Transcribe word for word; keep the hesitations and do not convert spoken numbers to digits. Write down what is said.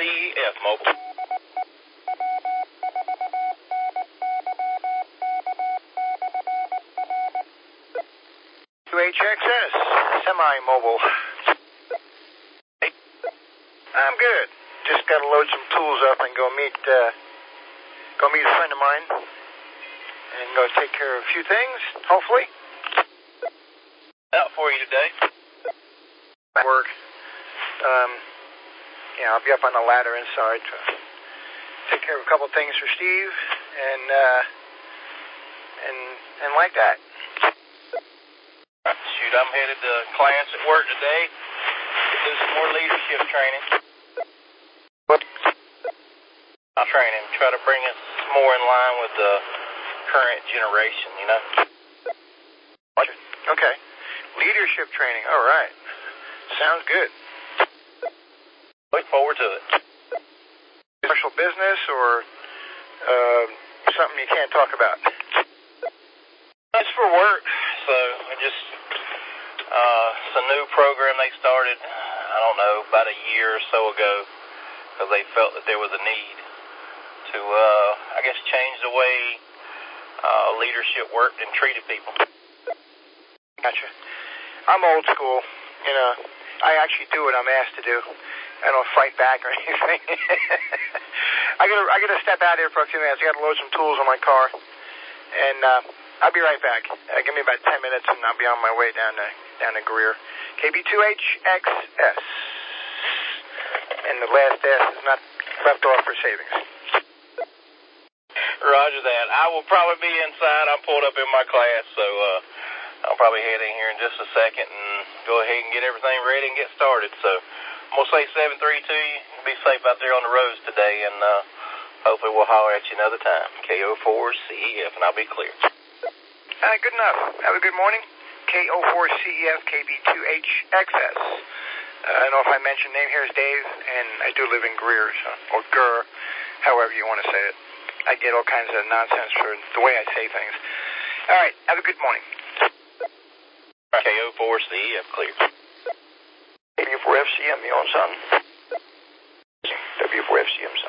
E F Mobile. two H X S, semi-mobile. I'm good. Just got to load some tools up and go meet, uh, go meet a friend of mine and go take care of a few things, hopefully. Out for you today. Work. Um, yeah, I'll be up on the ladder inside to take care of a couple things for Steve and, uh, and, and like that. Shoot, I'm headed to clients at work today to do some more leadership training. I'll train him, try to bring us more in line with the current generation, you know? Okay. Leadership training, all right. Sounds good. Look forward to it. Special business or uh, something you can't talk about? It's for work, so I just, uh, it's a new program they started, I don't know, about a year or so ago, because they felt that there was a need to, uh, I guess, change the way uh, leadership worked and treated people. Gotcha. I'm old school, you know. I actually do what I'm asked to do. I don't fight back or anything. I gotta, I gotta step out here for a few minutes. I gotta load some tools on my car, and uh, I'll be right back. Uh, give me about ten minutes, and I'll be on my way down to down to Greer. K B two H X S, and the last S is not left off for savings. Roger that. I will probably be inside. I'm pulled up in my class, so uh, I'll probably head in here in just a second and go ahead and get everything ready and get started. So I'm going to say seven three to you. Be safe out there on the roads today, and uh, hopefully we'll holler at you another time. K O four C E F, and I'll be clear. Uh, good enough. Have a good morning. K O four C E F, K B two H X S. Uh, I don't know if I mentioned name. Here's Dave, and I do live in Greer, so, or Gur, however you want to say it. I get all kinds of nonsense for the way I say things. All right, have a good morning. K O four C E F, clear. W four F C M, you on, son? W four F C M,